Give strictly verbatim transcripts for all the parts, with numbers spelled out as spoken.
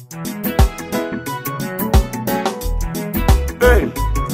Hey.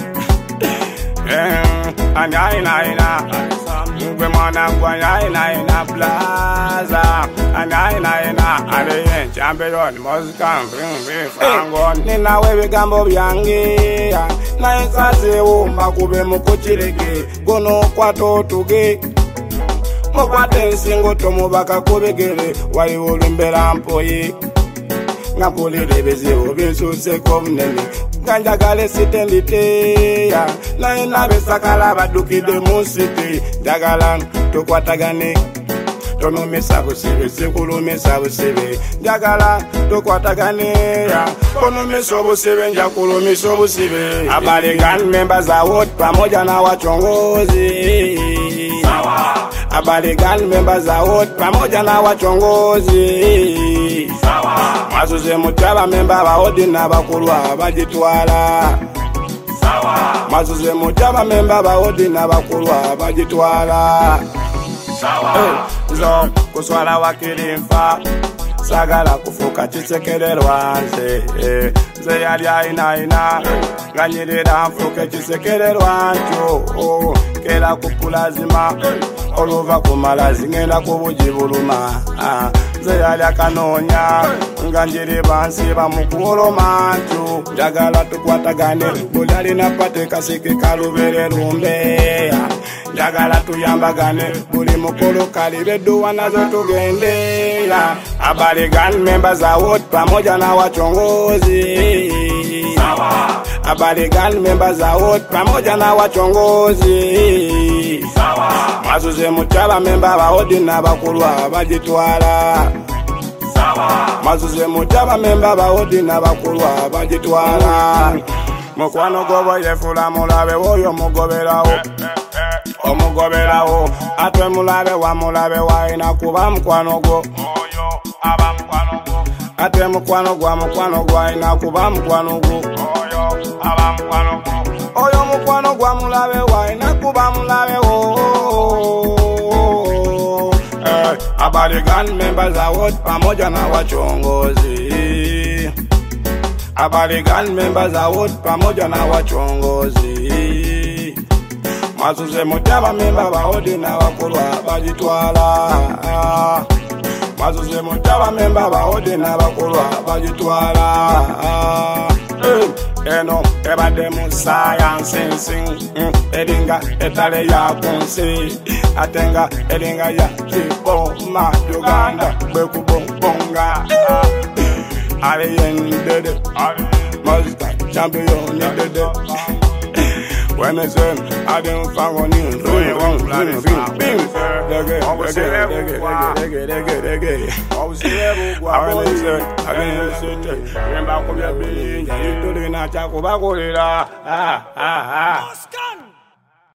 Anya ina ina Mugwe mwana ngwanya ina ina plaza Anya ina ina Aleyen champion Moscan bring me fangon Nina wewe gambo byange Na isase umba kube mukuchireke Gono kwa totuge Mukwate nsingo tomu baka kubegere Wali ulumbera mpoye Ngapulile bezivu binsuse komnene Ganja gale sitendite ya Na ina besakala badukide musiti Jagalan tukwatagane Tono mesabu sibe Sikulu mesabu sibe Jagalan tukwatagane ya Kono mesobu sibe Njakulu mesobu sibe Habari gang members are what pamoja na wachongozi Sawa Habari gang members are what pamoja na wachongozi Sawa Mazuze mutaba memba baodi na bakulwa bajitwala Sawa Mazuze mutaba memba baodi na bakulwa bajitwala Sawa hey. Zo kuswala wakilimfa Sagala kufuka chisekererwa nze hey. Ze yali aina ina Nganyirira mfuke chisekererwa ncho oh. Kela kukulazima Oluva kumalazi ngenda kubujibuluma ah. Ze yali akanonya Nganjiri bansi bamukuro manchu Jagala tukwatagane Bulali na pate kasiki kalubere rumbe Jagala tuyambagane Buli mukuru kalibedu wanazo tugende Habari gang members are what pamoja na wachongozi Sawa Habari gang members are what pamoja na wachongozi Sawa Mazuze mutaba memba baodi na bakulwa bajitwala Sawa Mazuze mutaba memba baodi na bakulwa bajitwala Mukwano gobo yefula mulabe woyo mugoberawo Omugoberawo atwe mulabe wa mulabe wa ina kuba mukwano go Oyo aba mukwano go Atwe mukwano gwa mukwano gwa ina kuba mukwano go Oyo aba mukwano go Oyo mukwano gwa mulabe wa ina kuba mulabe wo eh, Habari gang members are what pamoja na wachongozi Habari gang members are what pamoja na wachongozi Mazuze mutaba memba baodi na wakulwa bajitwala Mazuze mutaba memba baodi na wakulwa bajitwala Eno ebade musaya nsensing Edinga etale ya kunsi Atenga edinga ya chipo ma Uganda bekubonga Aliyen dede Mosca champion dede When I say I didn't find one in three, one, three, three, bing, reggae, reggae, reggae, reggae, reggae, reggae. I was here, I really said, I didn't say, remember, come here, you do the night, ah, ah, ah.